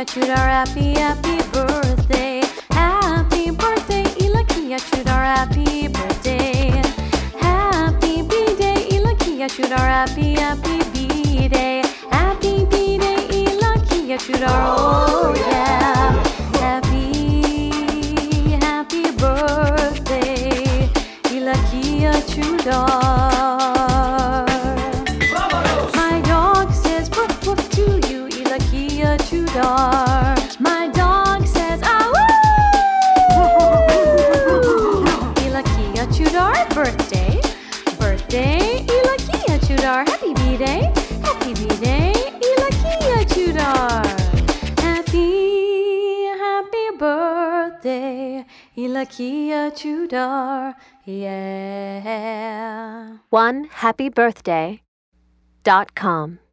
Chudar, happy, happy birthday. Happy birthday, Ilakia Chudar, happy birthday. Happy B-Day, Ilakia Chudar, happy, happy B-Day. Happy B-Day, Ilakia Chudar, oh yeah. Happy, happy birthday, Ilakia Chudar. My dog says woof woof to you, Ilakia Chudar. My dog says ah woo. Ilakia Chudar, birthday, birthday, Ilakia Chudar. Happy B-Day, happy B-Day, Ilakia Chudar. Happy, happy birthday, Ilakia Chudar. Yeah. OneHappyBirthday.com